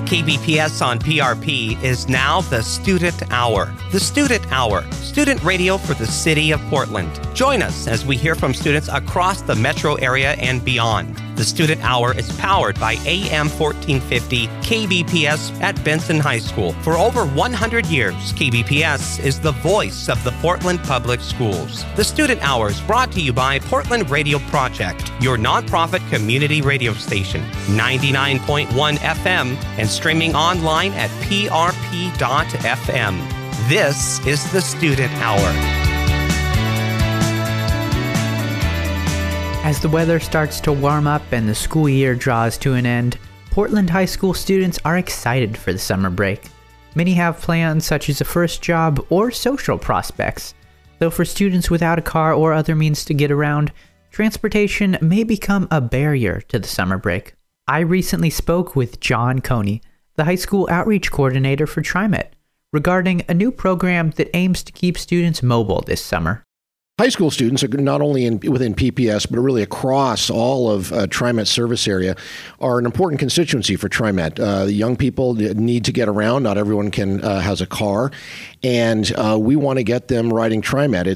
KBPS on PRP is now the Student Hour. The Student Hour, student radio for the city of Portland. Join us as we hear from students across the metro area and beyond. The Student Hour is powered by AM 1450 KBPS at Benson High School. For over 100 years, KBPS is the voice of the Portland Public Schools. The Student Hour is brought to you by Portland Radio Project, your nonprofit community radio station, 99.1 FM, and streaming online at prp.fm. This is the Student Hour. As the weather starts to warm up and the school year draws to an end, Portland High School students are excited for the summer break. Many have plans such as a first job or social prospects, though for students without a car or other means to get around, transportation may become a barrier to the summer break. I recently spoke with John Coney, the high school outreach coordinator for TriMet, regarding a new program that aims to keep students mobile this summer. High school students are not only within PPS, but really across all of TriMet service area are an important constituency for TriMet. The young people need to get around. Not everyone has a car. And we want to get them riding TriMet.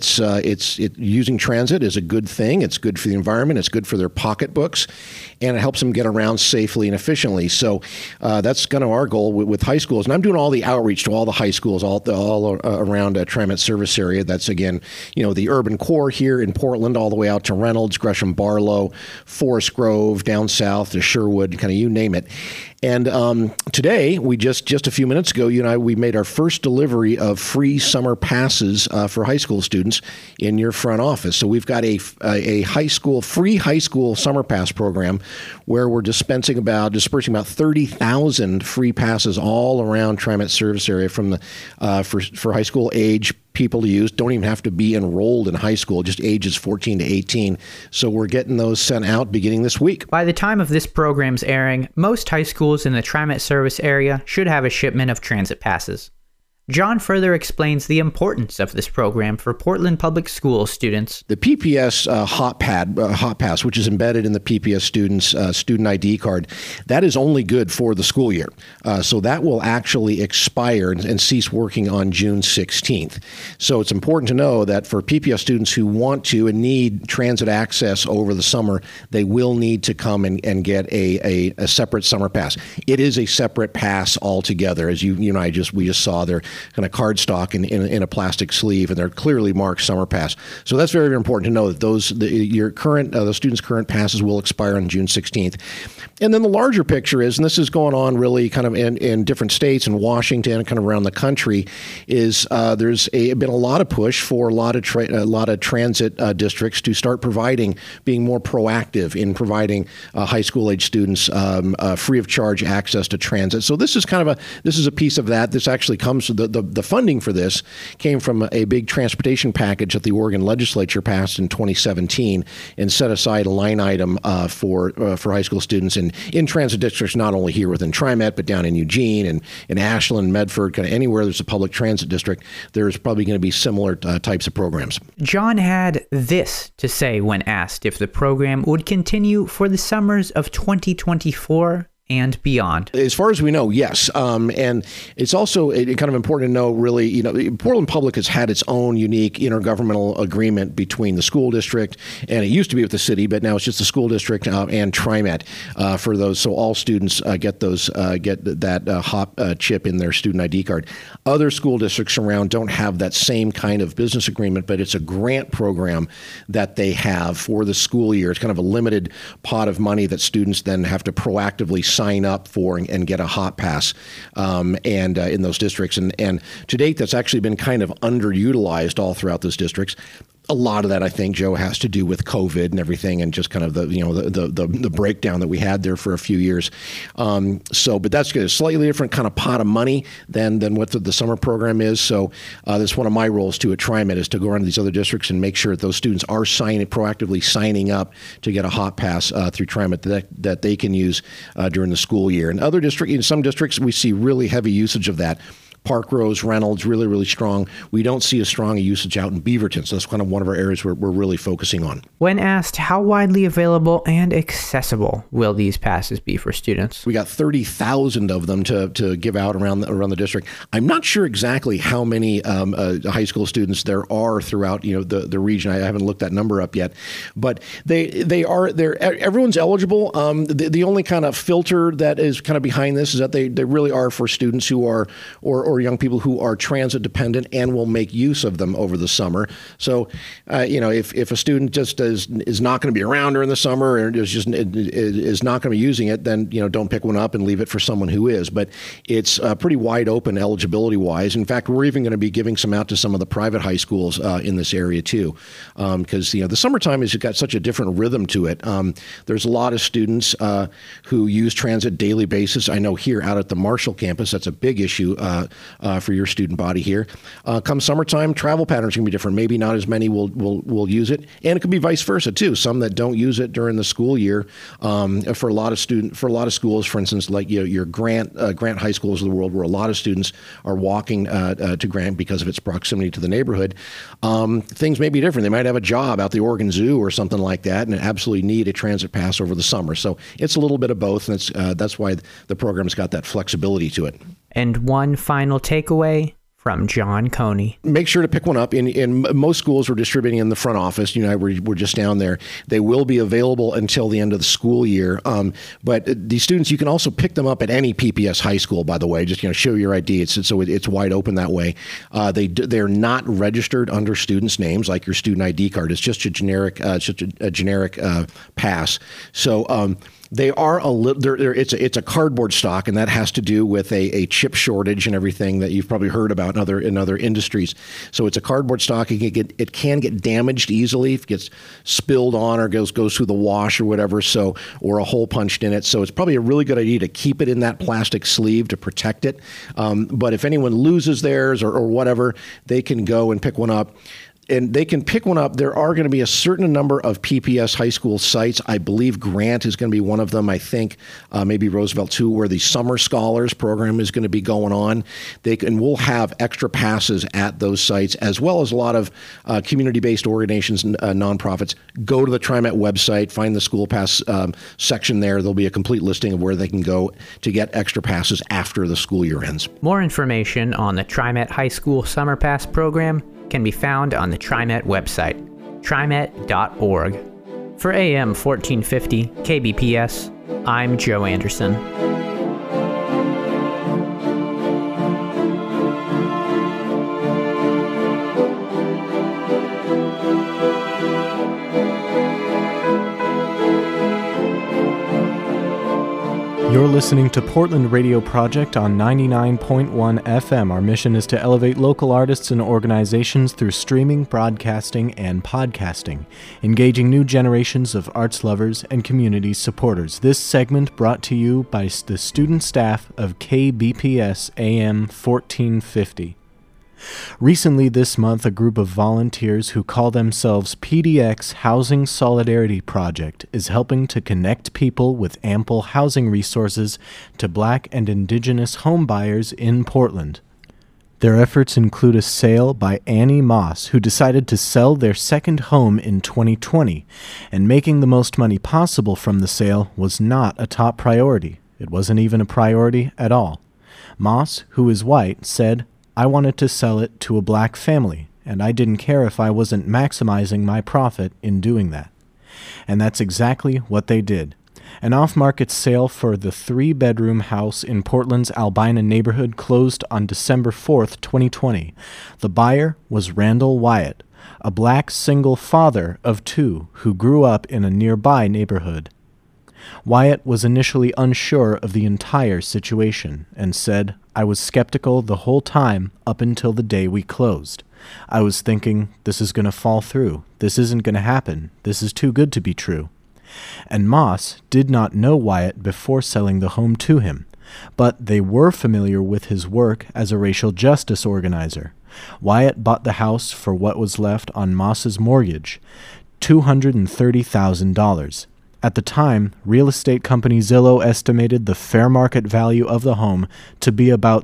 Using transit is a good thing. It's good for the environment. It's good for their pocketbooks. And it helps them get around safely and efficiently. So that's kind of our goal with high schools. And I'm doing all the outreach to all the high schools all around TriMet service area. That's, again, the urban core here in Portland, all the way out to Reynolds, Gresham Barlow, Forest Grove, down south to Sherwood, kind of you name it. And today, we just a few minutes ago, you and I, we made our first delivery of free summer passes for high school students in your front office. So we've got a free high school summer pass program where we're dispersing about 30,000 free passes all around TriMet service area from the for high school age people to use. Don't even have to be enrolled in high school, just ages 14 to 18. So we're getting those sent out beginning this week. By the time of this program's airing, most high schools in the TriMet service area should have a shipment of transit passes. John further explains the importance of this program for Portland Public Schools students. The PPS Hot Pass, which is embedded in the PPS students' student ID card, that is only good for the school year. So that will actually expire and cease working on June 16th. So it's important to know that for PPS students who want to and need transit access over the summer, they will need to come and get a separate summer pass. It is a separate pass altogether, as you and I just saw there. Kind of cardstock in a plastic sleeve, and they're clearly marked summer pass. So that's very, very important to know that those students' current passes will expire on June 16th. And then the larger picture is, and this is going on really kind of in different states in Washington and kind of around the country, is there's been a lot of push for a lot of transit districts to start being more proactive in providing high school age students free of charge access to transit. So this is a piece of that. This actually comes to the funding for this came from a big transportation package that the Oregon legislature passed in 2017 and set aside a line item for high school students in transit districts, not only here within TriMet, but down in Eugene and in Ashland, Medford, kind of anywhere there's a public transit district, there's probably going to be similar types of programs. John had this to say when asked if the program would continue for the summers of 2024 and beyond. As far as we know, yes. And it's also kind of important to know, really, Portland Public has had its own unique intergovernmental agreement between the school district, and it used to be with the city, but now it's just the school district and TriMet for those. So all students get that HOP chip in their student ID card. Other school districts around don't have that same kind of business agreement, but it's a grant program that they have for the school year. It's kind of a limited pot of money that students then have to proactively sign up for and get a hot pass in those districts. And to date, that's actually been kind of underutilized all throughout those districts. A lot of that, I think, Joe, has to do with COVID and everything, and just kind of the breakdown that we had there for a few years. But that's a slightly different kind of pot of money than what the summer program is. So that's one of my roles too at TriMet, is to go around to these other districts and make sure that those students are proactively signing up to get a hot pass through TriMet that they can use during the school year. In some districts, we see really heavy usage of that. Park Rose, Reynolds, really, really strong. We don't see as strong a usage out in Beaverton, so that's kind of one of our areas we're really focusing on. When asked how widely available and accessible will these passes be for students? We got 30,000 of them to give out around the district. I'm not sure exactly how many high school students there are throughout the region. I haven't looked that number up yet, but everyone's eligible. The only kind of filter that is kind of behind this is that they really are for students who are or young people who are transit dependent and will make use of them over the summer. So if a student just is not going to be around during the summer or is not going to be using it, then don't pick one up and leave it for someone who is. But it's pretty wide open eligibility wise. In fact, we're even going to be giving some out to some of the private high schools in this area too, because the summertime has got such a different rhythm to it. There's a lot of students who use transit daily basis. I know here out at the Marshall campus, that's a big issue for your student body here. Come summertime, travel patterns can be different. Maybe not as many will use it, and it could be vice versa too. Some that don't use it during the school year. For a lot of schools, for instance, like your Grant high schools of the world, where a lot of students are walking to Grant because of its proximity to the neighborhood. Things may be different. They might have a job out the Oregon Zoo or something like that, and absolutely need a transit pass over the summer. So it's a little bit of both, and that's why the program's got that flexibility to it. And one final takeaway from John Coney. Make sure to pick one up. In most schools, we're distributing in the front office. We're just down there. They will be available until the end of the school year. But these students, you can also pick them up at any PPS high school, by the way. Just show your ID. It's wide open that way. They're not registered under students' names like your student ID card. It's just a generic pass. So they are it's a cardboard stock, and that has to do with a chip shortage and everything that you've probably heard about in other industries. So it's a cardboard stock. It can get damaged easily if it gets spilled on or goes through the wash or whatever. Or a hole punched in it. So it's probably a really good idea to keep it in that plastic sleeve to protect it. But if anyone loses theirs or whatever, they can go and pick one up. And they can pick one up. There are going to be a certain number of PPS high school sites. I believe Grant is going to be one of them. I think maybe Roosevelt too, where the Summer Scholars program is going to be going on. We'll have extra passes at those sites, as well as a lot of community-based organizations and nonprofits. Go to the TriMet website, find the school pass section there. There'll be a complete listing of where they can go to get extra passes after the school year ends. More information on the TriMet High School Summer Pass program can be found on the TriMet website, trimet.org. For AM 1450 KBPS, I'm Joe Anderson. You're listening to Portland Radio Project on 99.1 FM. Our mission is to elevate local artists and organizations through streaming, broadcasting, and podcasting, engaging new generations of arts lovers and community supporters. This segment brought to you by the student staff of KBPS AM 1450. Recently this month, a group of volunteers who call themselves PDX Housing Solidarity Project is helping to connect people with ample housing resources to Black and Indigenous home buyers in Portland. Their efforts include a sale by Annie Moss, who decided to sell their second home in 2020, and making the most money possible from the sale was not a top priority. It wasn't even a priority at all. Moss, who is white, said, "I wanted to sell it to a Black family, and I didn't care if I wasn't maximizing my profit in doing that." And that's exactly what they did. An off-market sale for the 3-bedroom house in Portland's Albina neighborhood closed on December 4th, 2020. The buyer was Randall Wyatt, a Black single father of 2 who grew up in a nearby neighborhood. Wyatt was initially unsure of the entire situation and said, "I was skeptical the whole time up until the day we closed. I was thinking, this is going to fall through. This isn't going to happen. This is too good to be true." And Moss did not know Wyatt before selling the home to him, but they were familiar with his work as a racial justice organizer. Wyatt bought the house for what was left on Moss's mortgage, $230,000. At the time, real estate company Zillow estimated the fair market value of the home to be about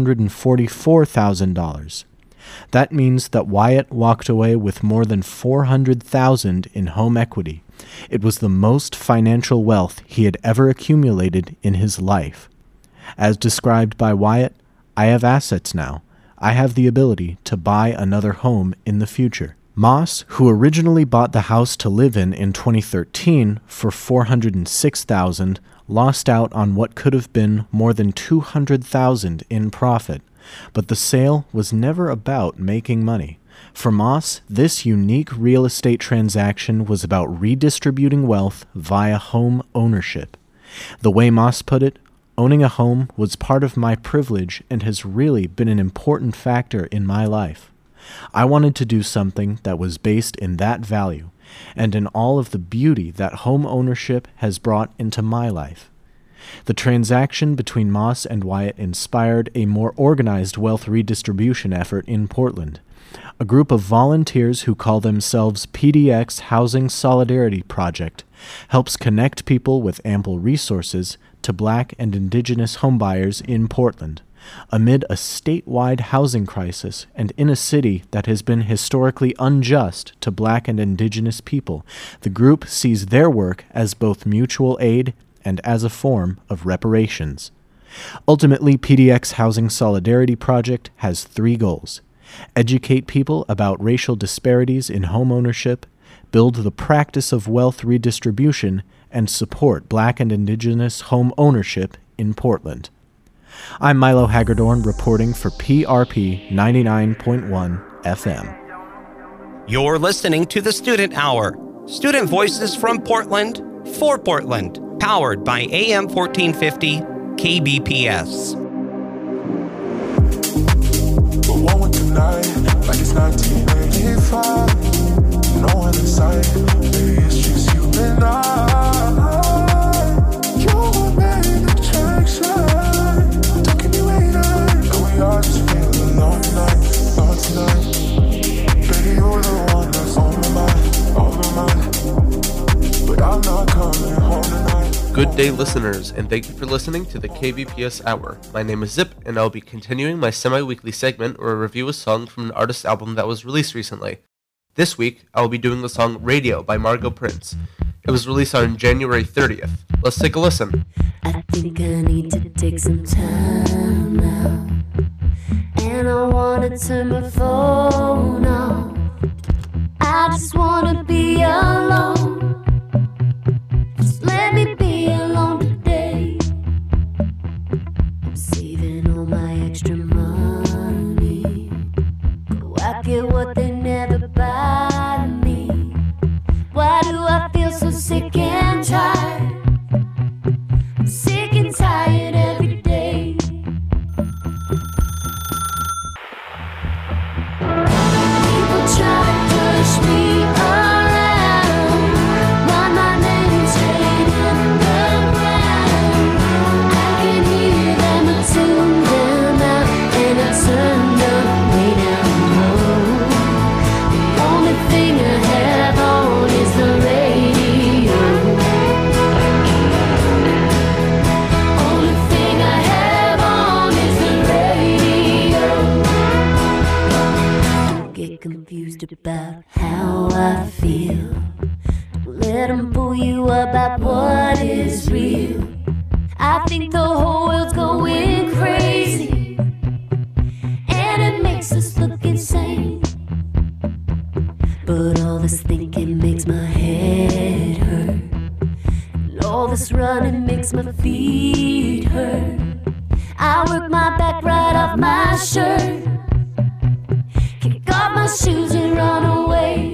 $644,000. That means that Wyatt walked away with more than $400,000 in home equity. It was the most financial wealth he had ever accumulated in his life. As described by Wyatt, "I have assets now. I have the ability to buy another home in the future." Moss, who originally bought the house to live in 2013 for $406,000, lost out on what could have been more than $200,000 in profit. But the sale was never about making money. For Moss, this unique real estate transaction was about redistributing wealth via home ownership. The way Moss put it, owning a home was part of my privilege and has really been an important factor in my life. I wanted to do something that was based in that value and in all of the beauty that home ownership has brought into my life. The transaction between Moss and Wyatt inspired a more organized wealth redistribution effort in Portland. A group of volunteers who call themselves PDX Housing Solidarity Project helps connect people with ample resources to Black and Indigenous homebuyers in Portland. Amid a statewide housing crisis and in a city that has been historically unjust to Black and Indigenous people, the group sees their work as both mutual aid and as a form of reparations. Ultimately, PDX Housing Solidarity Project has 3 goals: educate people about racial disparities in home ownership, build the practice of wealth redistribution, and support Black and Indigenous home ownership in Portland. I'm Milo Hagedorn reporting for PRP 99.1 FM. You're listening to the Student Hour. Student voices from Portland, for Portland. Powered by AM 1450 KBPS. But one with tonight, like it's 1985. No one in sight, maybe it's just you and I. You're my main attraction. I just feel alone tonight. Baby, you're the one that's on my mind. But I'm not coming home tonight. Good day, listeners, and thank you for listening to the KBPS Hour. My name is Zip, and I'll be continuing my semi-weekly segment where I review a song from an artist's album that was released recently. This week, I will be doing the song Radio by Margot Prince. It was released on January 30th. Let's take a listen. I think I need to take some time now. And I wanna turn my phone off. I just wanna be alone. Just let me be alone today. I'm saving all my extra money. Go out, get what they never buy me. Why do I feel so sick and tired? I'm sick and tired every day. Try to push me around, while my name's laid in the ground. I can hear them, I tune them out, and I turn them way down low. The only thing I have on is the radio. Only thing I have on is the radio. Don't get confused about how I feel. Let them pull you about what is real. I think the whole world's going crazy, and it makes us look insane. But all this thinking makes my head hurt, and all this running makes my feet hurt. I work my back right off my shirt, kick off my shoes and run away.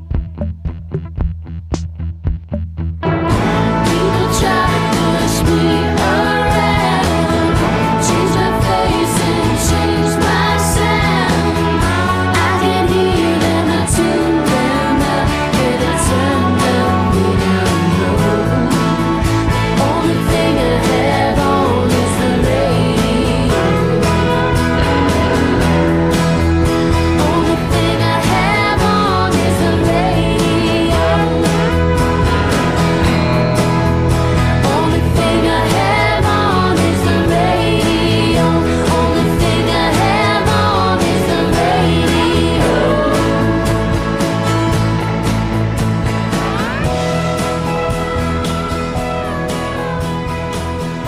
People try to push me around, change my face and change my sound. I can hear them, I tune them out, and I turn them way down low. Only thing I have on is the radio. Only thing I have on is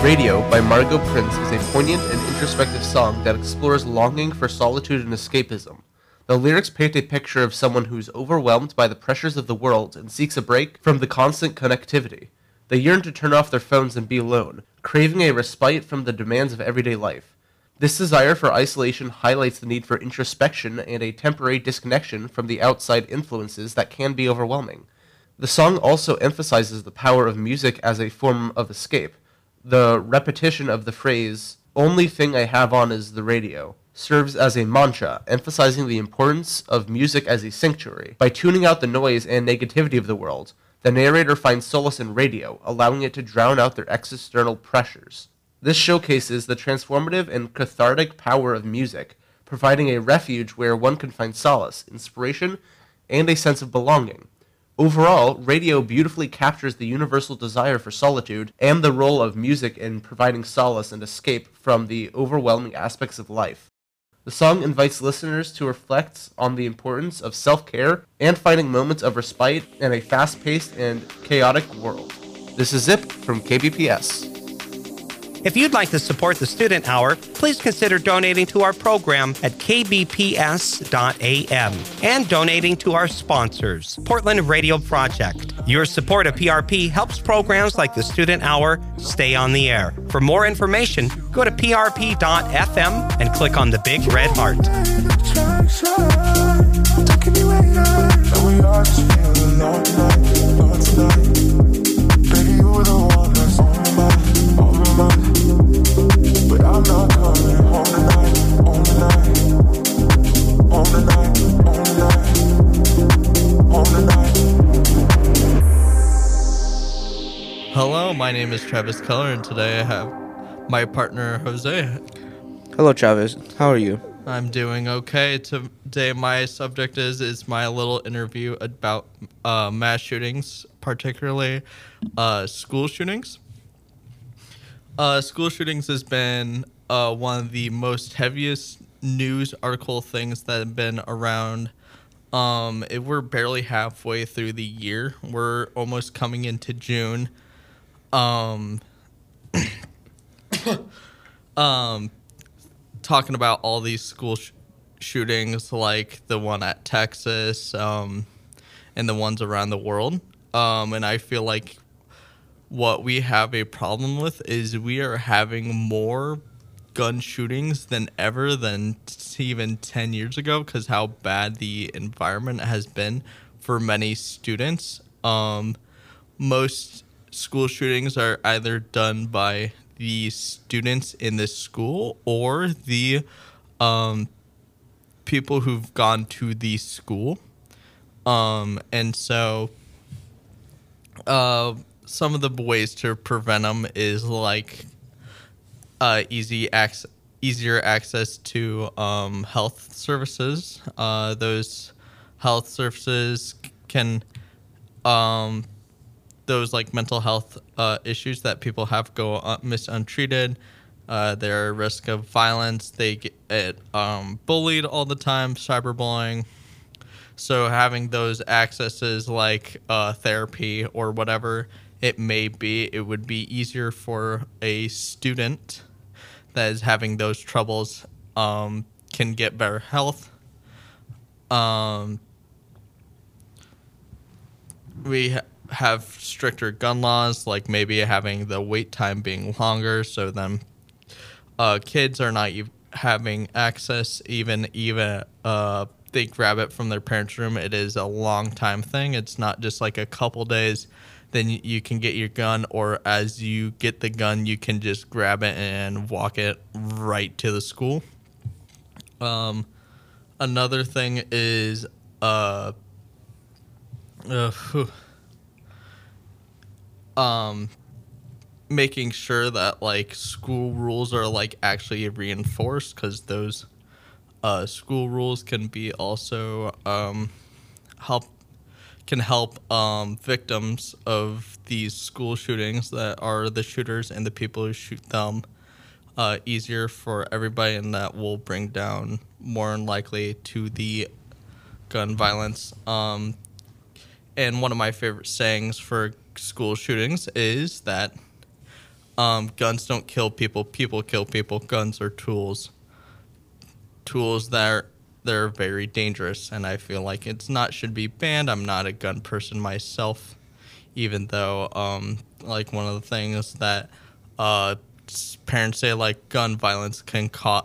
Radio by Margot Prince is a poignant and introspective song that explores longing for solitude and escapism. The lyrics paint a picture of someone who's overwhelmed by the pressures of the world and seeks a break from the constant connectivity. They yearn to turn off their phones and be alone, craving a respite from the demands of everyday life. This desire for isolation highlights the need for introspection and a temporary disconnection from the outside influences that can be overwhelming. The song also emphasizes the power of music as a form of escape. The repetition of the phrase, "only thing I have on is the radio," serves as a mantra, emphasizing the importance of music as a sanctuary. By tuning out the noise and negativity of the world, the narrator finds solace in radio, allowing it to drown out their external pressures. This showcases the transformative and cathartic power of music, providing a refuge where one can find solace, inspiration, and a sense of belonging. Overall, radio beautifully captures the universal desire for solitude and the role of music in providing solace and escape from the overwhelming aspects of life. The song invites listeners to reflect on the importance of self-care and finding moments of respite in a fast-paced and chaotic world. This is Zip from KBPS. If you'd like to support the Student Hour, please consider donating to our program at kbps.am and donating to our sponsors, Portland Radio Project. Your support of PRP helps programs like the Student Hour stay on the air. For more information, go to prp.fm and click on the big red heart. But I'm not coming home tonight, home tonight, home tonight, home tonight, home tonight. Hello, my name is Travis Keller, and today I have my partner, Jose. Hello, Travis. How are you? I'm doing okay. Today my subject is my little interview about mass shootings, particularly school shootings. School shootings has been one of the most heaviest news article things that have been around. We're barely halfway through the year. We're almost coming into June. Talking about all these school shootings, like the one at Texas, and the ones around the world. And I feel like what we have a problem with is we are having more gun shootings than ever than even 10 years ago because how bad the environment has been for many students. Most school shootings are either done by the students in the school or the people who've gone to the school. And so some of the ways to prevent them is like easier access to health services. Those health services can those like mental health issues that people have go miss untreated. They're at risk of violence. They get bullied all the time, cyberbullying. So having those accesses like therapy or whatever it may be, it would be easier for a student that is having those troubles can get better health. We have stricter gun laws, like maybe having the wait time being longer, so then kids are not having access, even they grab it from their parents' room. It is a long time thing. It's not just like a couple days, then you can get your gun, or as you get the gun, you can just grab it and walk it right to the school. Another thing is making sure that like school rules are like actually reinforced, because those school rules can be also help victims of these school shootings that are the shooters and the people who shoot them easier for everybody, and that will bring down more than likely to the gun violence. And one of my favorite sayings for school shootings is that guns don't kill people. People kill people. Guns are tools. Tools that they're very dangerous, and I feel like should be banned. I'm not a gun person myself, even though like one of the things that parents say, like gun violence can cause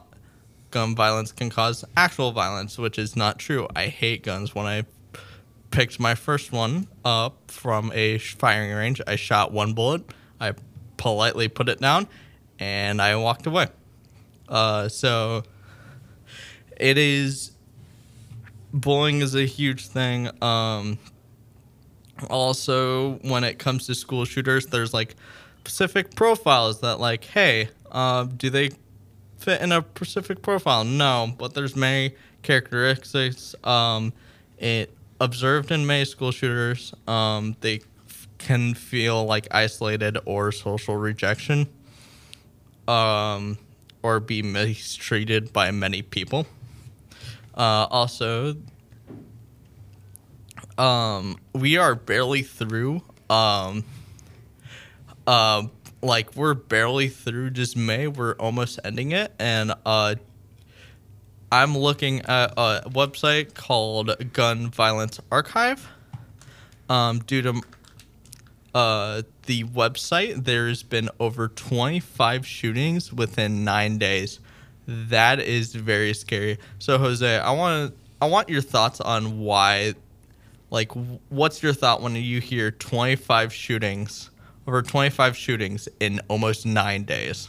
actual violence, which is not true. I hate guns. When I picked my first one up from a firing range, I shot one bullet. I politely put it down, and I walked away. So it is, bullying is a huge thing. Also, when it comes to school shooters, there's like specific profiles that like, hey, do they fit in a specific profile? No, but there's many characteristics it observed in many school shooters. They can feel like isolated or social rejection, or be mistreated by many people. Also, we are barely through. Like we're barely through just May. We're almost ending it, and I'm looking at a website called Gun Violence Archive. Due to the website, there's been over 25 shootings within 9 days. That is very scary. So, Jose, I want your thoughts on why. Like, what's your thought when you hear 25 shootings, over 25 shootings in almost 9 days?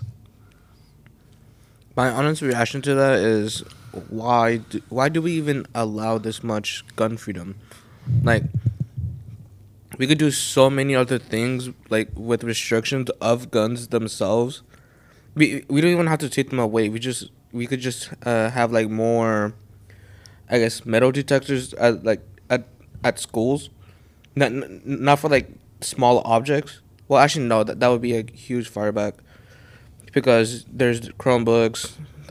My honest reaction to that is, why do we even allow this much gun freedom? Like, we could do so many other things, like with restrictions of guns themselves. We don't even have to take them away. We could just have like more, I guess, metal detectors at schools, not for like small objects. Well, actually, no, that would be a huge fireback, because there's Chromebooks,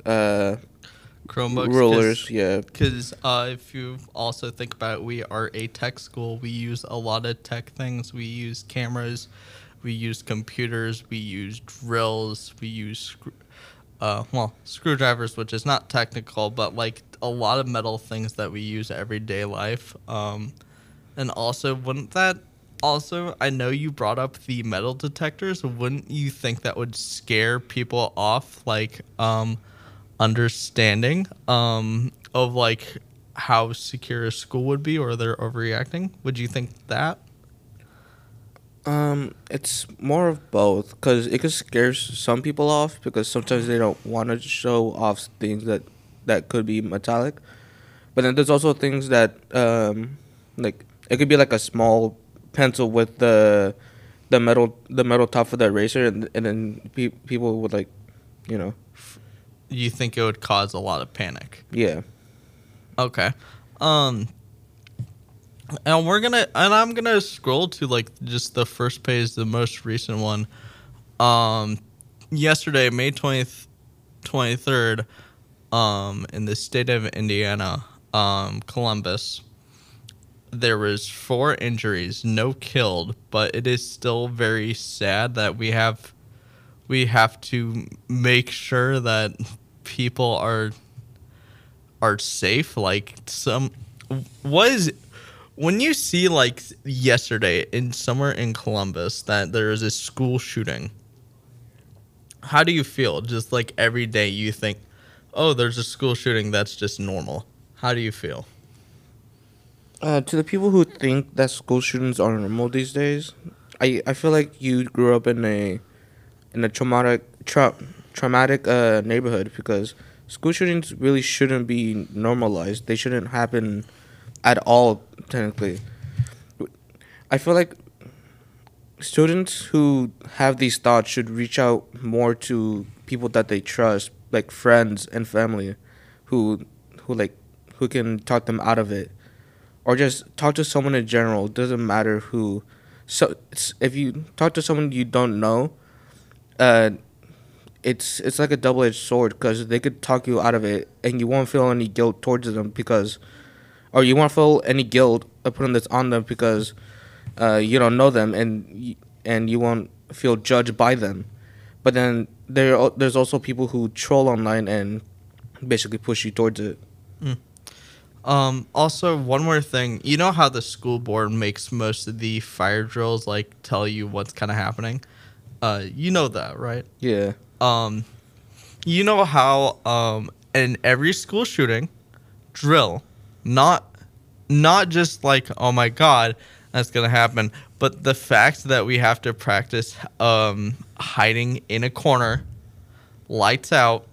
rulers, yeah. Because if you also think about it, we are a tech school. We use a lot of tech things. We use cameras, we use computers, we use drills, we use screwdrivers, which is not technical, but like a lot of metal things that we use everyday life. And also, I know you brought up the metal detectors. Wouldn't you think that would scare people off, like, understanding of, like, how secure a school would be, or they're overreacting? Would you think that? It's more of both, because it could scare some people off, because sometimes they don't want to show off things that could be metallic. But then there's also things that, like, it could be like a small pencil with the metal top of the eraser, and then people would, like, you know. You think it would cause a lot of panic? Yeah. Okay. And I'm gonna scroll to like just the first page, the most recent one. Yesterday, May 23rd, in the state of Indiana, Columbus, there was 4 injuries, no killed, but it is still very sad that we have to make sure that people are safe. Like, when you see, like, yesterday somewhere in Columbus that there is a school shooting, how do you feel? Just like every day you think, oh, there's a school shooting, that's just normal. How do you feel? To the people who think that school shootings are normal these days, I feel like you grew up in a traumatic neighborhood, because school shootings really shouldn't be normalized. They shouldn't happen at all, technically. I feel like students who have these thoughts should reach out more to people that they trust, like friends and family, who can talk them out of it, or just talk to someone in general. It doesn't matter who. So if you talk to someone you don't know, it's like a double-edged sword, because they could talk you out of it, and you won't feel any guilt towards them, or you won't feel any guilt putting this on them because you don't know them, and you won't feel judged by them. But then there's also people who troll online and basically push you towards it. Also, one more thing. You know how the school board makes most of the fire drills, like, tell you what's kind of happening? You know that, right? Yeah. You know how in every school shooting drill, not just like, oh my God, that's going to happen, but the fact that we have to practice hiding in a corner, lights out,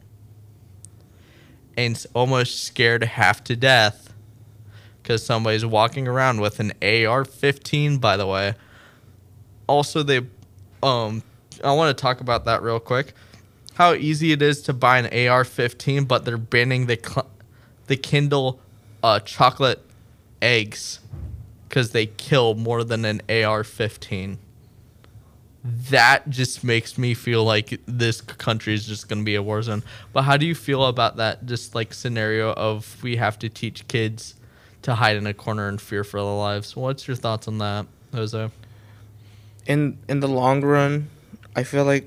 and almost scared half to death because somebody's walking around with an AR-15, by the way. Also, I want to talk about that real quick. How easy it is to buy an AR-15, but they're banning the Kindle chocolate eggs because they kill more than an AR-15. That just makes me feel like this country is just going to be a war zone. But how do you feel about that just like scenario of we have to teach kids to hide in a corner and fear for their lives? What's your thoughts on that, Jose? In the long run, I feel like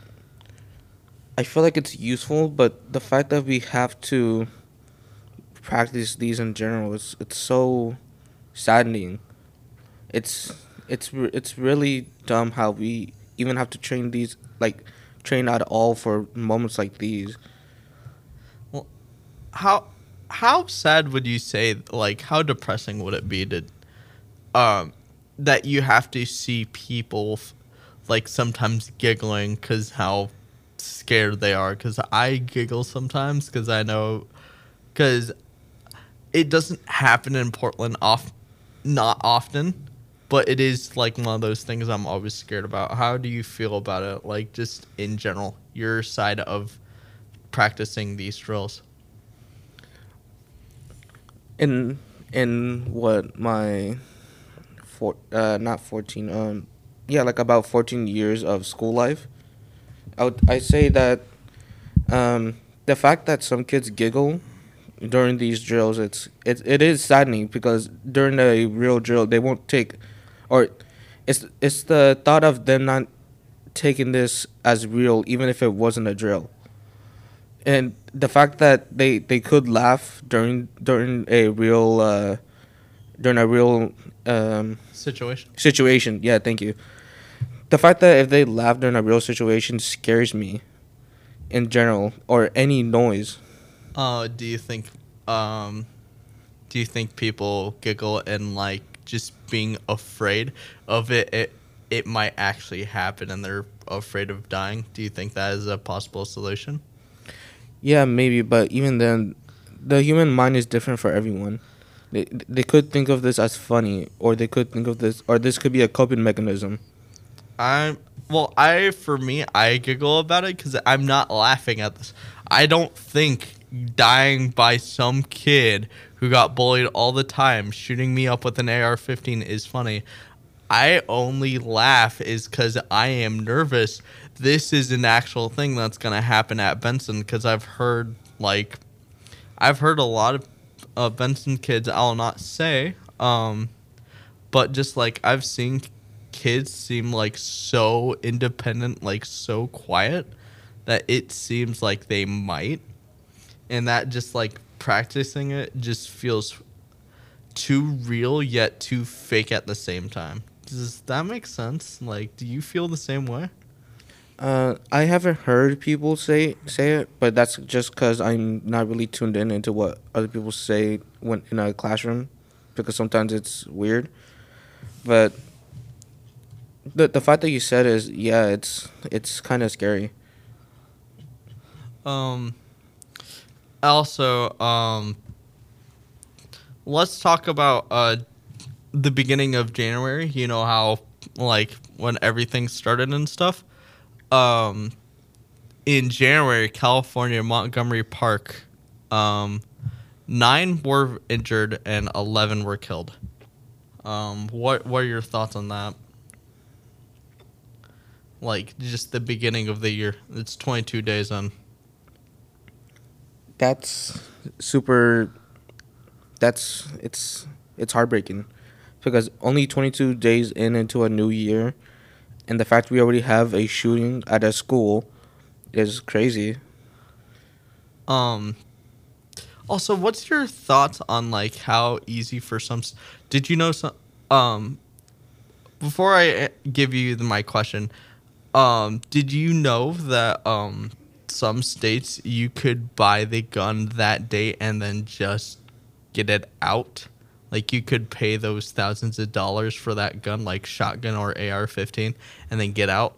it's useful, but the fact that we have to practice these in general, it's so saddening. It's really dumb how we even have to train at all for moments like these. Well, how sad would you say, like, how depressing would it be to that you have to see people like sometimes giggling because how scared they are? Because I giggle sometimes because I know, because it doesn't happen in Portland not often, but it is like one of those things I'm always scared about. How do you feel about it? Like, just in general, your side of practicing these drills. In what my not 14 like about 14 years of school life, I say that the fact that some kids giggle during these drills, it is saddening, because during a real drill they won't take, or it's the thought of them not taking this as real, even if it wasn't a drill. And the fact that they could laugh during a real situation. Yeah, thank you. The fact that if they laugh during a real situation scares me in general, or any noise. Do you think people giggle and like just being afraid of it might actually happen and they're afraid of dying? Do you think that is a possible solution? Yeah, maybe, but even then, the human mind is different for everyone. They could think of this as funny, or they could think of this, or this could be a coping mechanism. I giggle about it because I'm not laughing at this. I don't think dying by some kid who got bullied all the time shooting me up with an AR-15 is funny. I only laugh is because I am nervous. This is an actual thing that's going to happen at Benson, because I've heard a lot of Benson kids, I'll not say, but just like I've seen kids seem like so independent, like so quiet, that it seems like they might. And that just like practicing it just feels too real yet too fake at the same time. Does that make sense? Like, do you feel the same way? I haven't heard people say it, but that's just because I'm not really tuned into what other people say when in a classroom, because sometimes it's weird. But the fact that you said is, yeah, it's kind of scary. Also, let's talk about the beginning of January. You know how, like, when everything started and stuff. In January, California, Montgomery Park, 9 were injured and 11 were killed. What are your thoughts on that? Like, just the beginning of the year. It's 22 days in. It's heartbreaking, because only 22 days into a new year, and the fact we already have a shooting at a school is crazy. Also, what's your thoughts on like how easy for some? Did you know some? Before I give you my question, did you know that some states you could buy the gun that day and then just get it out? Like you could pay those thousands of dollars for that gun, like shotgun or AR-15, and then get out.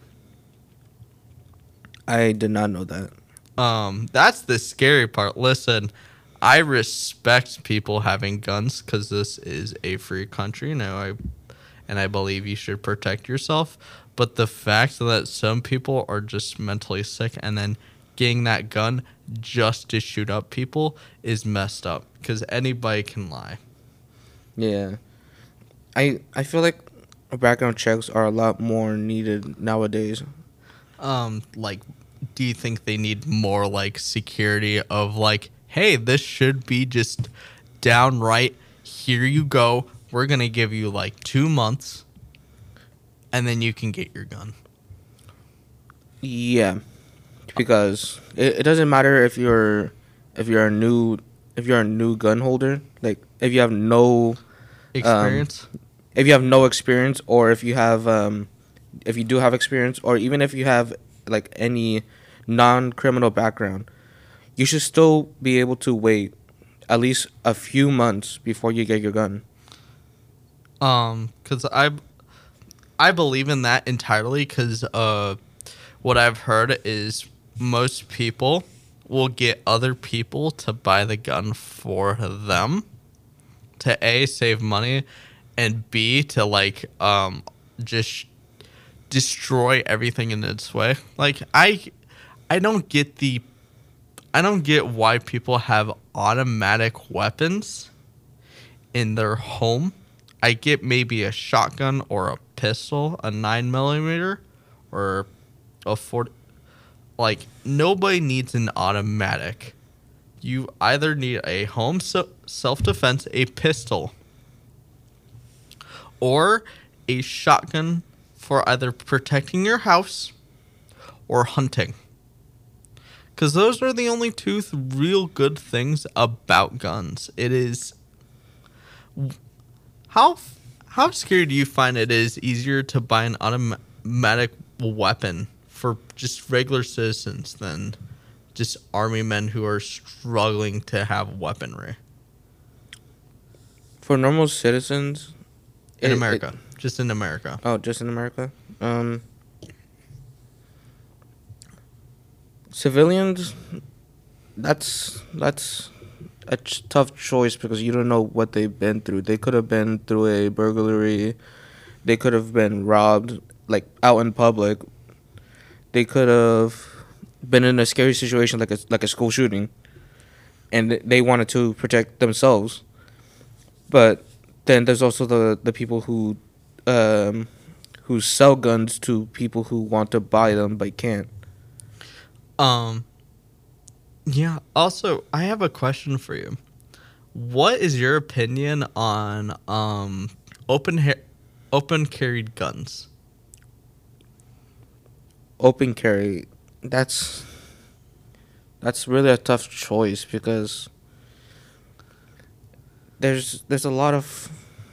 I did not know that. That's the scary part. Listen, I respect people having guns because this is a free country. And I believe you should protect yourself. But the fact that some people are just mentally sick and then getting that gun just to shoot up people is messed up because anybody can lie. Yeah. I feel like background checks are a lot more needed nowadays. Like, do you think they need more like security of like, hey, this should be just downright, here you go, we're gonna give you like 2 months and then you can get your gun? Yeah, because it doesn't matter if you're a new gun holder, like if you have no Experience, if you have no experience, or if you have if you do have experience, or even if you have like any non-criminal background, you should still be able to wait at least a few months before you get your gun. Because I believe in that entirely. Because what I've heard is most people will get other people to buy the gun for them to A, save money, and B, to like just destroy everything in its way. Like I don't get why people have automatic weapons in their home. I get maybe a shotgun or a pistol, a 9mm or a 40. Like nobody needs an automatic. You either need a home self-defense, a pistol, or a shotgun for either protecting your house or hunting. Because those are the only two real good things about guns. It is... How scary do you find it is easier to buy an automatic weapon for just regular citizens than just army men who are struggling to have weaponry? For normal citizens... In America. Just in America. Oh, just in America? Civilians, that's a tough choice because you don't know what they've been through. They could have been through a burglary. They could have been robbed, like, out in public. They could have been in a scary situation like a school shooting, and they wanted to protect themselves. But then there's also the people who sell guns to people who want to buy them but can't. Yeah. Also, I have a question for you. What is your opinion on open carried guns? Open carry, that's really a tough choice because there's a lot of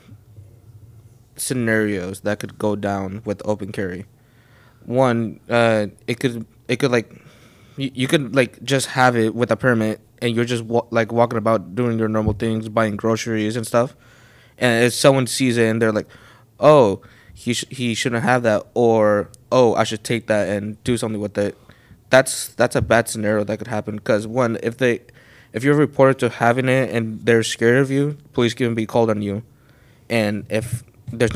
scenarios that could go down with open carry. One, it could like you could like just have it with a permit and you're just like walking about doing your normal things, buying groceries and stuff, and if someone sees it and they're like, oh, he shouldn't have that, or oh, I should take that and do something with it. That's a bad scenario that could happen because one, if you're reported to having it and they're scared of you, police can be called on you, and if there's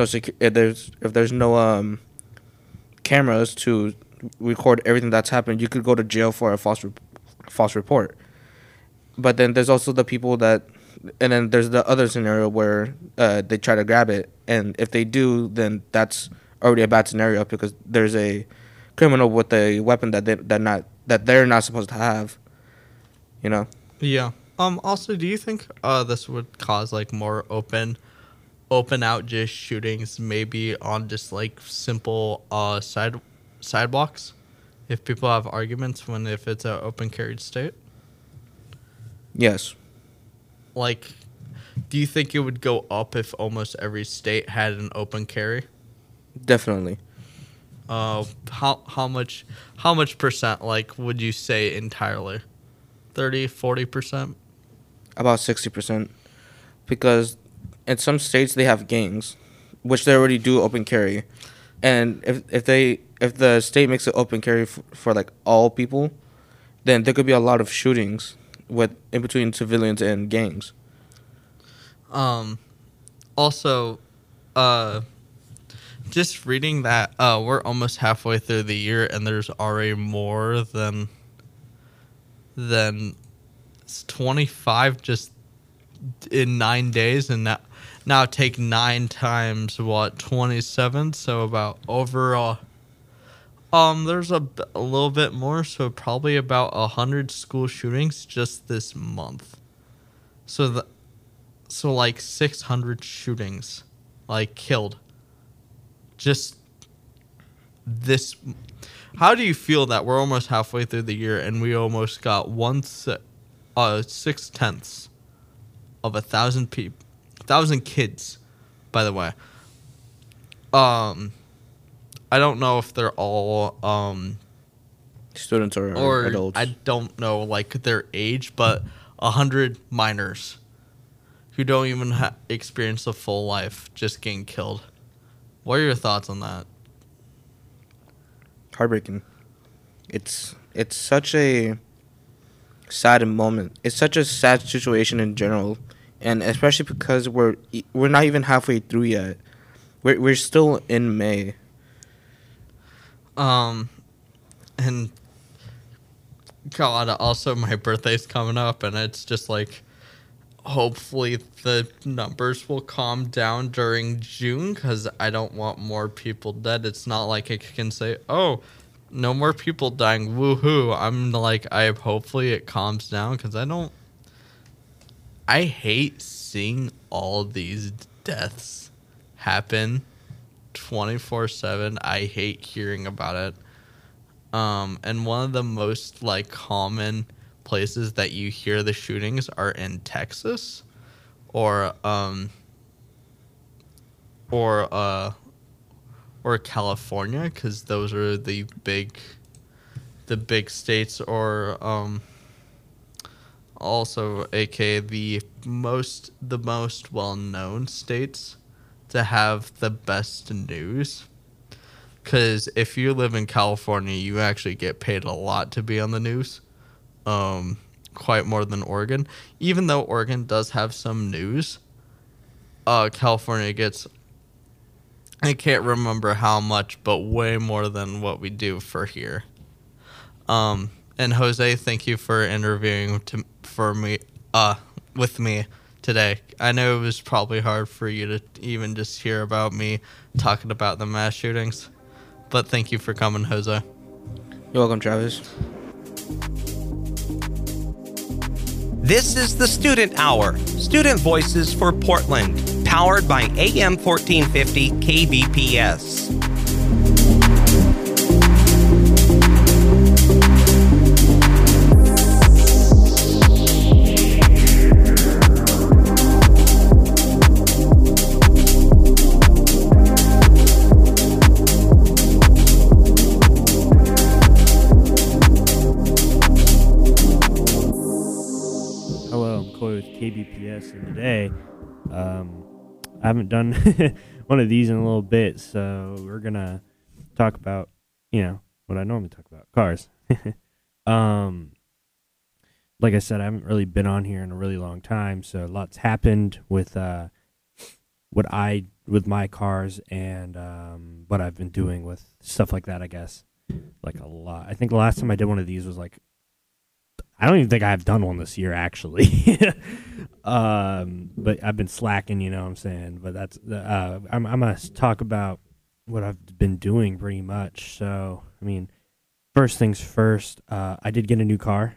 no cameras to record everything that's happened, you could go to jail for a false report. But then there's also the people that, and then there's the other scenario where they try to grab it, and if they do, then that's already a bad scenario because there's a criminal with a weapon that they're not supposed to have. You know? Yeah. Also, do you think this would cause like more open open out just shootings, maybe on just like simple sidewalks, if people have arguments if it's an open carried state? Yes. Like, do you think it would go up if almost every state had an open carry? Definitely. How much percent, like, would you say entirely? 30, 40%? About 60%. Because in some states they have gangs, which they already do open carry. And if the state makes it open carry for like all people, then there could be a lot of shootings in between civilians and gangs. Also, just reading that we're almost halfway through the year and there's already more than 25 just in 9 days, and now take 9 times 27, so about over there's a little bit more, so probably about 100 school shootings just this month. So like 600 shootings, like, killed just this. How do you feel that we're almost halfway through the year and we almost got 6/10 of 1,000 people, 1,000 kids, by the way. I don't know if they're all students or adults. I don't know like their age, but 100 minors who don't even experience a full life just getting killed. What are your thoughts on that? Heartbreaking. It's such a sad moment. It's such a sad situation in general, and especially because we're not even halfway through yet. We're still in May. And God, also my birthday's coming up, and it's just like, hopefully the numbers will calm down during June, because I don't want more people dead. It's not like I can say, oh, no more people dying, woohoo. I'm like, hopefully it calms down, because I hate seeing all these deaths happen 24/7. I hate hearing about it. And one of the most like common places that you hear the shootings are in Texas or California, because those are the big states, or also aka the most well-known states to have the best news. Because if you live in California, you actually get paid a lot to be on the news. Quite more than Oregon. Even though Oregon does have some news, California gets, I can't remember how much, but way more than what we do for here. And Jose, thank you for interviewing with me today. I know it was probably hard for you to even just hear about me talking about the mass shootings, but thank you for coming, Jose. You're welcome, Travis. This is the Student Hour, Student Voices for Portland, powered by AM 1450 KBPS. KBPS, and today I haven't done one of these in a little bit, so we're gonna talk about what I normally talk about, cars. Like I said, I haven't really been on here in a really long time, so lots happened with with my cars and what I've been doing with stuff like that, I guess. Like a lot. I think the last time I did one of these was like, I don't even think I've done one this year, actually. But I've been slacking, you know what I'm saying? But that's I'm going to talk about what I've been doing pretty much. So, I mean, first things first, I did get a new car. I got a 2009 Honda Civic LX sedan.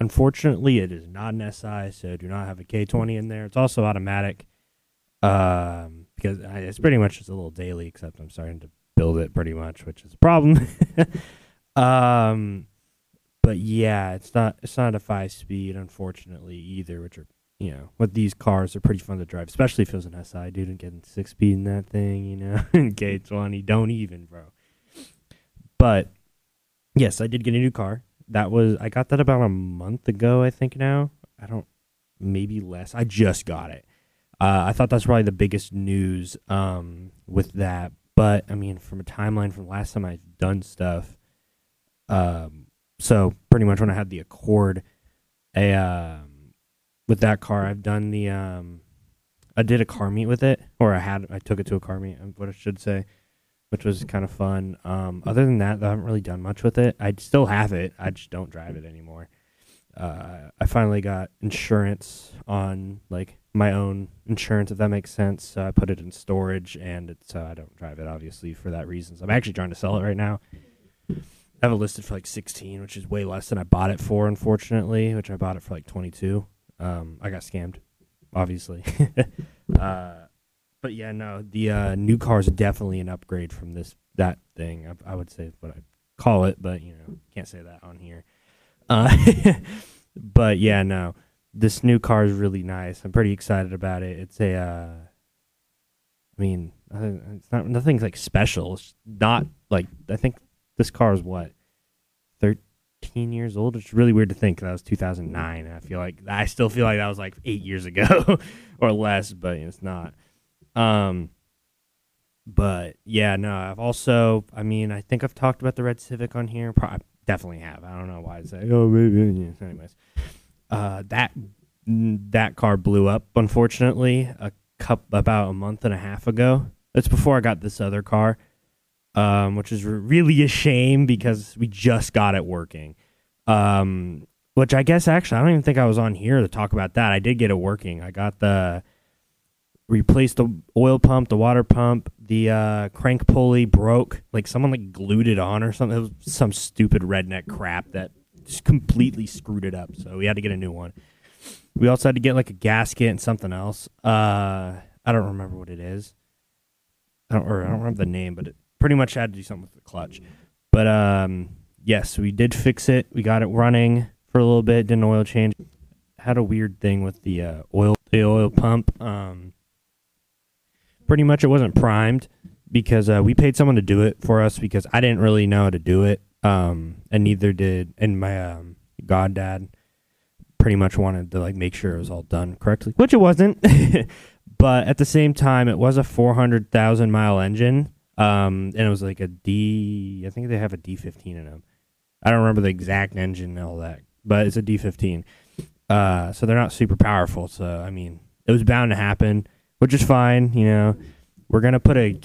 Unfortunately, it is not an SI, so do not have a K20 in there. It's also automatic because it's pretty much just a little daily, except I'm starting to build it pretty much, which is a problem. But yeah, it's not a 5-speed, unfortunately, either, which are, with these cars, they're pretty fun to drive, especially if it was an SI, dude, and getting 6-speed in that thing, K20, don't even, bro. But, yes, I did get a new car. I got that about a month ago, I think now. Maybe less. I just got it. I thought that's probably the biggest news with that. But, I mean, from a timeline from last time I've done stuff, so pretty much when I had the Accord, with that car, I've done I did a car meet with it, or I took it to a car meet, what I should say, which was kind of fun. Other than that, I haven't really done much with it. I still have it. I just don't drive it anymore. I finally got insurance on, like, my own insurance, if that makes sense. So I put it in storage, and so I don't drive it, obviously, for that reason. So I'm actually trying to sell it right now. I have it listed for like 16, which is way less than I bought it for, unfortunately, which I bought it for like 22. I got scammed, obviously. But yeah, no, the new car is definitely an upgrade from that thing. I would say what I call it, but can't say that on here. But yeah, no, this new car is really nice. I'm pretty excited about it. It's it's nothing like special. It's not like, I think this car is 13 years old. It's really weird to think that was 2009. I still feel like that was like 8 years ago or less, but it's not. But yeah, no, I think I've talked about the red Civic on here. I definitely have. I don't know why I say, maybe. Anyways, that car blew up, unfortunately, about a month and a half ago. It's before I got this other car, which is really a shame because we just got it working. Which I guess, actually, I don't even think I was on here to talk about that. I did get it working. I replaced the oil pump, the water pump, the crank pulley broke. Like, someone like glued it on or something. It was some stupid redneck crap that just completely screwed it up. So we had to get a new one. We also had to get like a gasket and something else. I don't remember what it is. I don't remember the name, but it pretty much had to do something with the clutch. But yes, we did fix it. We got it running for a little bit. Did an oil change. Had a weird thing with the oil pump. Pretty much it wasn't primed because we paid someone to do it for us because I didn't really know how to do it. And neither did, and my goddad pretty much wanted to like make sure it was all done correctly, which it wasn't. But at the same time, it was a 400,000 mile engine. And it was like I think they have a D15 in them. I don't remember the exact engine and all that, but it's a D15. So they're not super powerful. So, I mean, it was bound to happen, which is fine. We're going to put a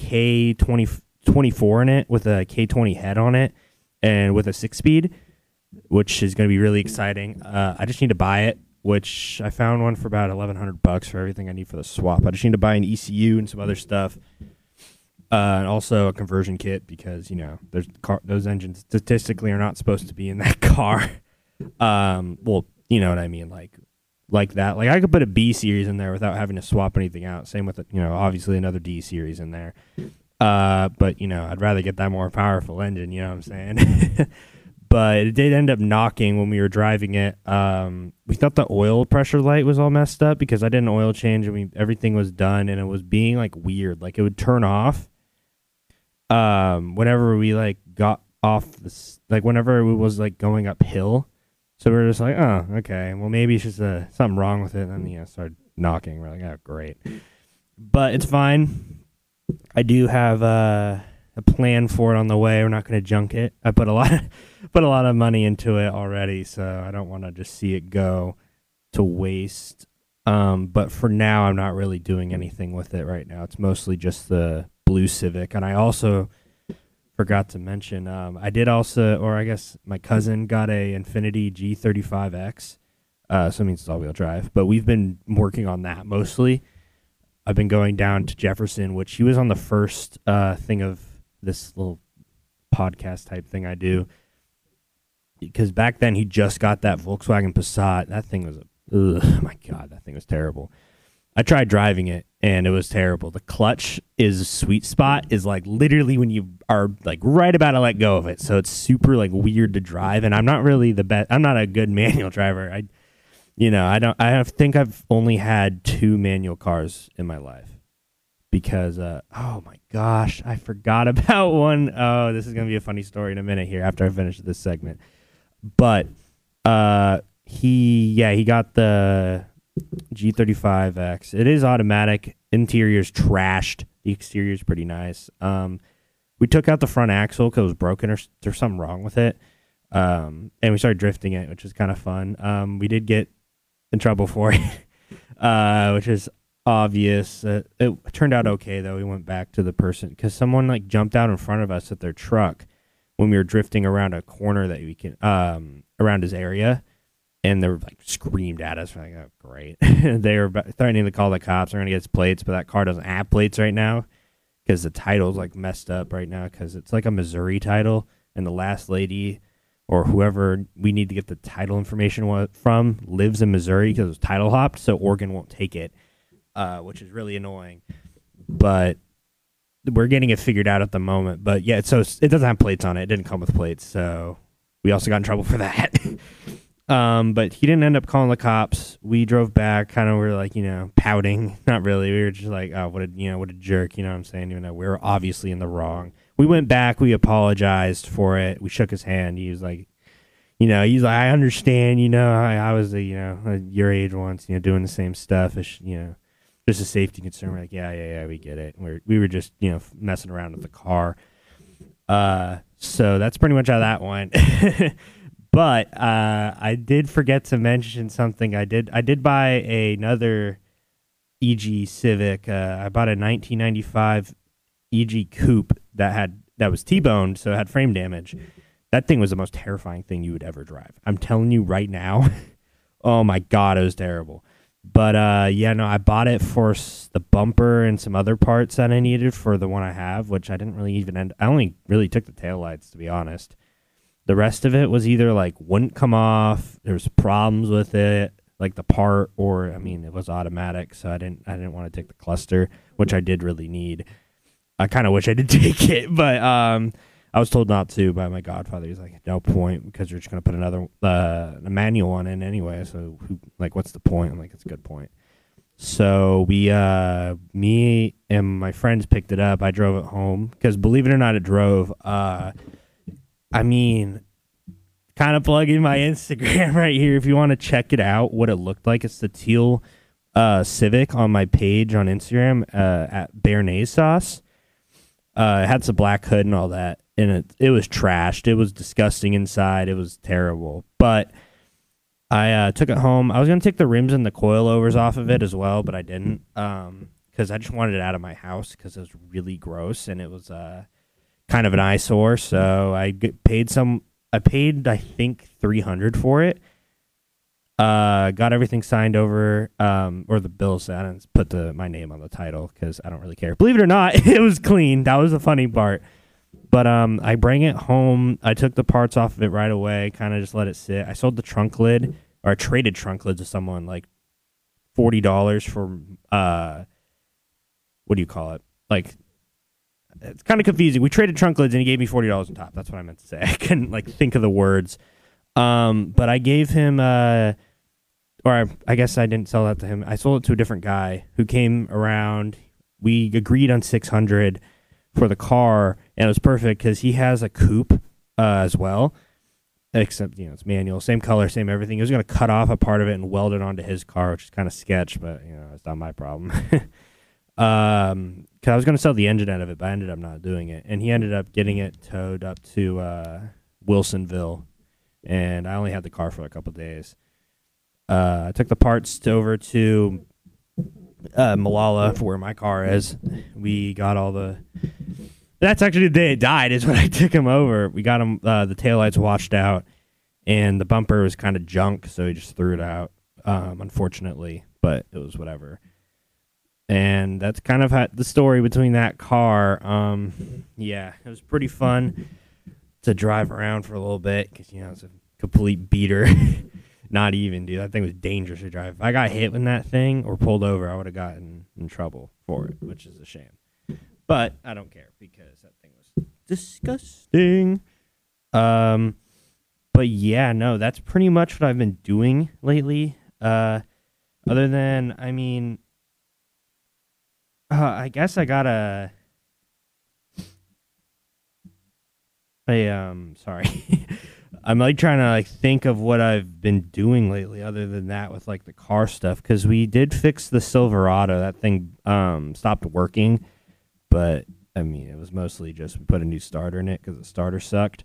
K24 in it with a K20 head on it and with a 6-speed, which is going to be really exciting. I just need to buy it, which I found one for about $1,100 for everything I need for the swap. I just need to buy an ECU and some other stuff. And also a conversion kit because, those engines statistically are not supposed to be in that car. Well, you know what I mean? Like that. Like I could put a B series in there without having to swap anything out. Same with, obviously another D series in there. But, I'd rather get that more powerful engine, you know what I'm saying? But it did end up knocking when we were driving it. We thought the oil pressure light was all messed up because I did an oil change and everything was done and it was being like weird. Like it would turn off whenever we like got off this, like whenever it was like going uphill. So we were just like, oh, okay, well maybe it's just something wrong with it. And then it started knocking. We're like, oh, great. But it's fine. I do have a plan for it on the way. We're not going to junk it. I put a lot of money into it already, so I don't want to just see it go to waste. But for now, I'm not really doing anything with it right now. It's mostly just the blue Civic. And I also forgot to mention, I did also, or I guess my cousin got a Infiniti G35X. So it means it's all-wheel drive. But we've been working on that mostly. I've been going down to Jefferson, which he was on the first thing of this little podcast type thing I do. because back then he just got that Volkswagen Passat. That thing was my God, that thing was terrible. I tried driving it and it was terrible. The clutch is sweet spot is like literally when you are like right about to let go of it. So it's super like weird to drive. And I'm not really the best. I'm not a good manual driver. I think I've only had 2 manual cars in my life because, oh my gosh, I forgot about one. Oh, this is going to be a funny story in a minute here after I finish this segment. But, he got the G35X. It is automatic. Interior's trashed. The exterior's pretty nice. We took out the front axle because it was broken or there's something wrong with it. And we started drifting it, which was kind of fun. We did get in trouble for it, which is obvious. It turned out okay though. We went back to the person because someone like jumped out in front of us at their truck when we were drifting around a corner that we can around his area. And they were like screamed at us. We're like, oh, great. They were threatening to call the cops. They're going to get his plates, but that car doesn't have plates right now because the title's like messed up right now because it's like a Missouri title. And the last lady or whoever we need to get the title information from lives in Missouri because it was title hopped. So Oregon won't take it, which is really annoying. But we're getting it figured out at the moment. But yeah, so it doesn't have plates on it. It didn't come with plates. So we also got in trouble for that. But he didn't end up calling the cops. We drove back, kind of were like, pouting. Not really. We were just like, oh, what a jerk. You know what I'm saying? Even though we were obviously in the wrong. We went back. We apologized for it. We shook his hand. He was like, I understand. I was your age once. Doing the same stuff. Just a safety concern. We're like, yeah, we get it. We were just messing around with the car. So that's pretty much how that went. But I did forget to mention something. I did buy another EG Civic. I bought a 1995 EG Coupe that was T-boned, so it had frame damage. That thing was the most terrifying thing you would ever drive. I'm telling you right now. Oh my God, it was terrible. But I bought it for the bumper and some other parts that I needed for the one I have, which I didn't really even I only really took the taillights, to be honest. The rest of it was either like wouldn't come off, there's problems with it, like the part, or it was automatic, so I didn't want to take the cluster, which I did really need. I kind of wish I did take it, but I was told not to by my godfather. He's like, no point, because you're just gonna put another a manual one in anyway. So what's the point? I'm like, it's a good point. So me and my friends picked it up. I drove it home because, believe it or not, it drove. Kind of plugging my Instagram right here. If you want to check it out, what it looked like, it's the teal Civic on my page on Instagram at Béarnaise Sauce. It had some black hood and all that, and it was trashed. It was disgusting inside. It was terrible. But I took it home. I was going to take the rims and the coilovers off of it as well, but I didn't because I just wanted it out of my house because it was really gross, and it was kind of an eyesore. So I paid I think $300 for it. Got everything signed over, or the bill set, and put my name on the title because I don't really care. Believe it or not, it was clean. That was the funny part. But I bring it home. I took the parts off of it right away. Kind of just let it sit. I sold the trunk lid, or I traded trunk lid to someone like $40 for what do you call it? Like, it's kind of confusing. We traded trunk lids and he gave me $40 on top. That's what I meant to say. I couldn't think of the words. But I gave him, or I guess I didn't sell that to him. I sold it to a different guy who came around. We agreed on $600 for the car, and it was perfect because he has a coupe as well. Except, it's manual, same color, same everything. He was going to cut off a part of it and weld it onto his car, which is kind of sketch, but it's not my problem. Because I was going to sell the engine out of it, but I ended up not doing it. And he ended up getting it towed up to Wilsonville, and I only had the car for a couple of days. I took the parts over to Malala for where my car is. We got all the... That's actually the day it died is when I took him over. We got him, the taillights washed out, and the bumper was kind of junk, so he just threw it out, unfortunately, but it was whatever. And that's kind of the story between that car. Yeah, it was pretty fun to drive around for a little bit because, it's a complete beater. Not even, dude. That thing was dangerous to drive. If I got hit with that thing or pulled over, I would have gotten in trouble for it, which is a shame. But I don't care because that thing was disgusting. But yeah, no, that's pretty much what I've been doing lately. Other than, I mean, I guess I got sorry. I'm like trying to like think of what I've been doing lately other than that with like the car stuff, because we did fix the Silverado. That thing stopped working, but I mean it was mostly just we put a new starter in it because the starter sucked.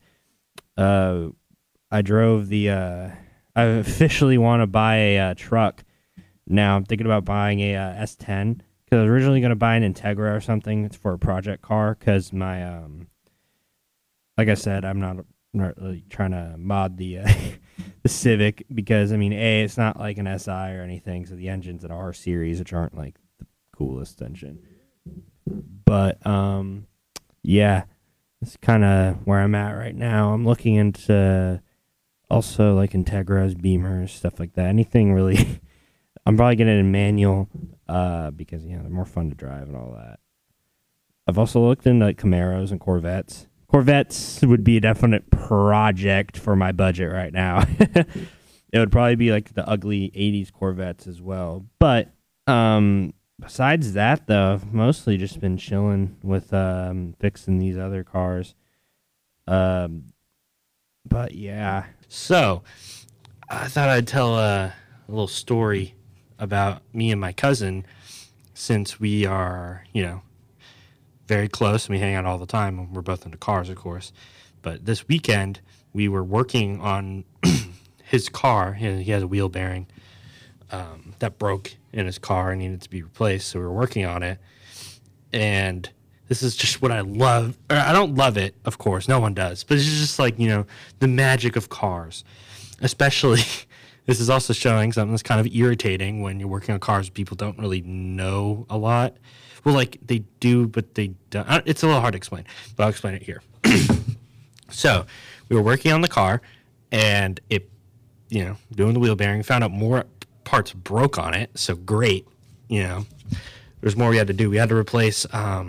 I drove the I officially want to buy a truck now. I'm thinking about buying a S10 because I was originally going to buy an Integra or something. It's for a project car because my like I said, I'm not really trying to mod the the Civic because I mean it's not like an SI or anything, so the engine's an R series, which aren't like the coolest engine. But yeah, that's kind of where I'm at right now. I'm looking into also like Integras, Beamers, stuff like that. Anything really. I'm probably getting a manual because they're more fun to drive and all that. I've also looked into like Camaros and Corvettes. Corvettes would be a definite project for my budget right now. It would probably be like the ugly 80s Corvettes as well. But besides that, though, I've mostly just been chilling with fixing these other cars. But yeah. So I thought I'd tell a little story about me and my cousin, since we are, very close and we hang out all the time. We're both into cars, of course. But this weekend, we were working on his car. He has a wheel bearing that broke in his car and needed to be replaced. So we were working on it. And this is just what I love. I don't love it, of course. No one does. But it's just like, the magic of cars. Especially, this is also showing something that's kind of irritating when you're working on cars. People don't really know a lot. Well, like, they do, but they don't. It's a little hard to explain, but I'll explain it here. So, we were working on the car, and it, doing the wheel bearing, found out more parts broke on it, so great, There's more we had to do. We had to replace, I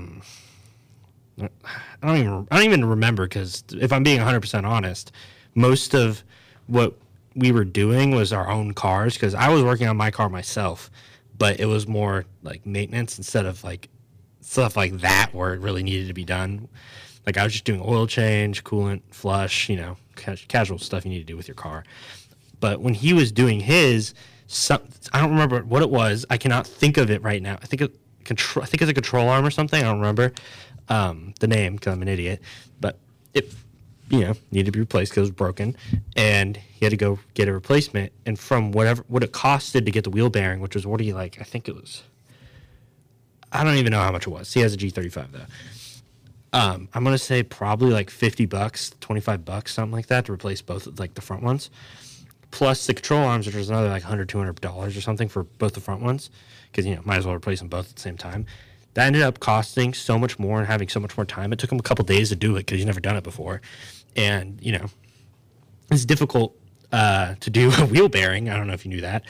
don't even remember, because if I'm being 100% honest, most of what we were doing was our own cars, because I was working on my car myself. But it was more like maintenance instead of like stuff like that where it really needed to be done. Like I was just doing oil change, coolant, flush, casual stuff you need to do with your car. But when he was doing his, I don't remember what it was. I cannot think of it right now. I think it's a control arm or something. I don't remember the name because I'm an idiot. But it needed to be replaced because it was broken, and he had to go get a replacement. And from what it costed to get the wheel bearing, which was I think it was, I don't even know how much it was. He has a G35 though. I'm gonna say probably like $50, $25, something like that, to replace both like the front ones, plus the control arms, which was another like $100, $200 or something for both the front ones, because might as well replace them both at the same time. That ended up costing so much more and having so much more time. It took him a couple days to do it because he's never done it before. And, it's difficult to do a wheel bearing. I don't know if you knew that.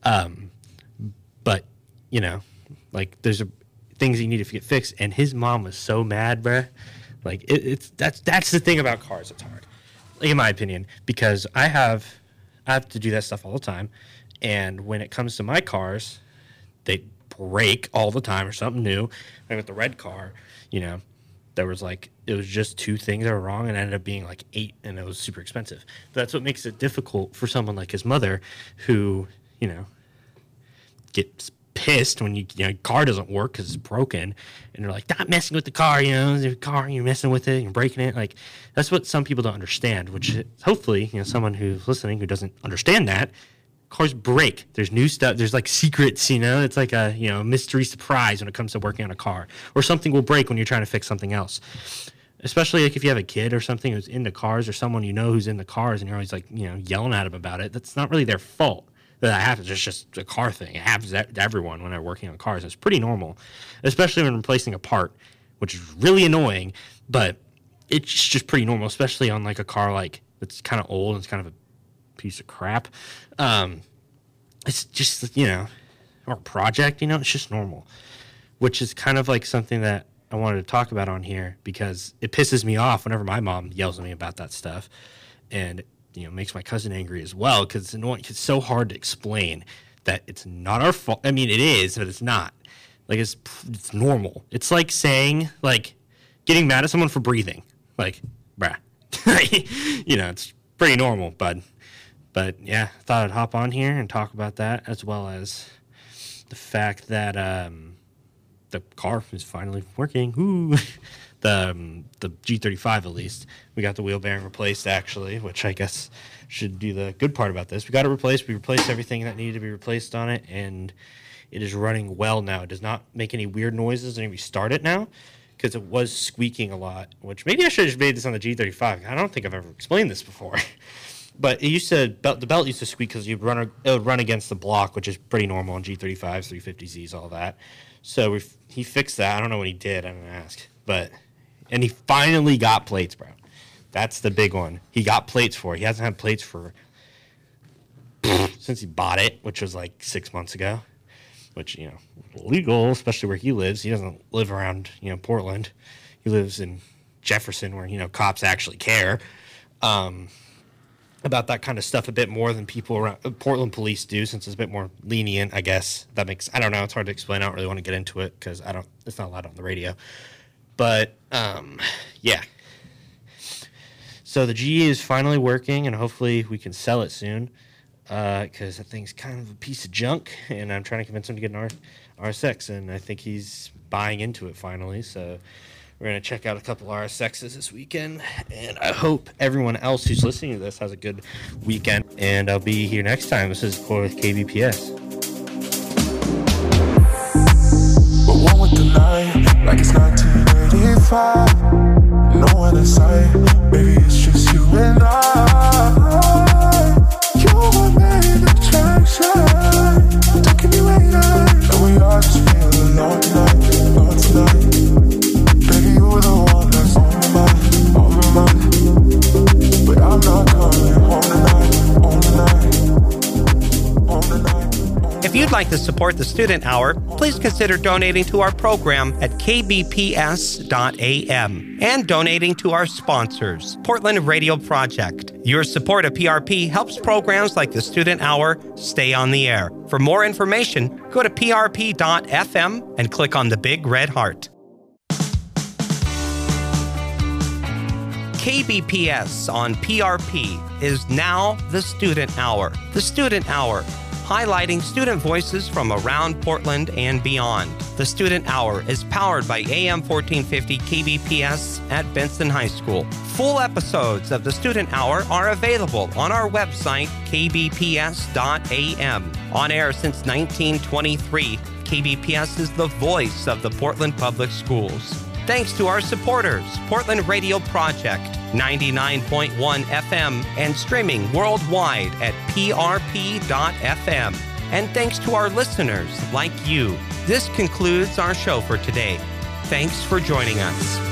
But, like there's things you need to get fixed. And his mom was so mad, bruh. Like that's the thing about cars. It's hard, in my opinion, because I have to do that stuff all the time. And when it comes to my cars, they break all the time or something new. Like with the red car, there was it was just 2 things that were wrong and it ended up being like 8, and it was super expensive. But that's what makes it difficult for someone like his mother who, gets pissed when your car doesn't work because it's broken, and they're like, stop messing with the car, the car, you're messing with it, you're breaking it. Like, that's what some people don't understand, which hopefully, someone who's listening who doesn't understand that, cars break. There's new stuff. There's like secrets, It's like a, mystery surprise when it comes to working on a car. Or something will break when you're trying to fix something else. Especially like if you have a kid or something who's into cars, or someone who's into cars, and you're always like, yelling at them about it. That's not really their fault that happens. It's just a car thing. It happens to everyone when they're working on cars. It's pretty normal, especially when replacing a part, which is really annoying, but it's just pretty normal, especially on like a car like that's kind of old and it's kind of piece of crap. It's just, or project, it's just normal, which is kind of like something that I wanted to talk about on here because it pisses me off whenever my mom yells at me about that stuff. And, makes my cousin angry as well because it's annoying. It's so hard to explain that it's not our fault. I mean, it is, but it's not. Like, it's normal. It's like saying, like, getting mad at someone for breathing. Like, bruh. It's pretty normal, bud. But, yeah, I thought I'd hop on here and talk about that as well as the fact that the car is finally working. Ooh. The G35 at least. We got the wheel bearing replaced actually, which I guess should be the good part about this. We got it replaced. We replaced everything that needed to be replaced on it, and it is running well now. It does not make any weird noises when we start it now because it was squeaking a lot, which maybe I should have just made this on the G35. I don't think I've ever explained this before. But it used to, the belt used to squeak because it would run against the block, which is pretty normal on G35s, 350Zs, all that. So he fixed that. I don't know what he did. I didn't ask. And he finally got plates, bro. That's the big one. He got plates for it. He hasn't had plates since he bought it, which was like 6 months ago, which, illegal, especially where he lives. He doesn't live around, Portland. He lives in Jefferson where, cops actually care about that kind of stuff a bit more than people around Portland police do, since it's a bit more lenient, I guess. I don't know. It's hard to explain. I don't really want to get into it because it's not allowed on the radio. But, yeah. So the GE is finally working, and hopefully we can sell it soon because that thing's kind of a piece of junk, and I'm trying to convince him to get an RSX, and I think he's buying into it finally. So we're going to check out a couple RSXs this weekend, and I hope everyone else who's listening to this has a good weekend, and I'll be here next time. This is Core with KBPS. But one with the night, like it's 1985. No other side, baby, it's just you and I. You were made attraction, taking me later. And we all just feel alone tonight. Baby, you're the one that's on my mind. But I'm not coming home tonight. If you'd like to support the Student Hour, please consider donating to our program at kbps.am and donating to our sponsors, Portland Radio Project. Your support of PRP helps programs like the Student Hour stay on the air. For more information, go to prp.fm and click on the big red heart. KBPS on PRP is now the Student Hour. The Student Hour, highlighting student voices from around Portland and beyond. The Student Hour is powered by AM 1450 KBPS at Benson High School. Full episodes of the Student Hour are available on our website, kbps.am. On air since 1923, KBPS is the voice of the Portland Public Schools. Thanks to our supporters, Portland Radio Project, 99.1 FM, and streaming worldwide at prp.fm. And thanks to our listeners like you. This concludes our show for today. Thanks for joining us.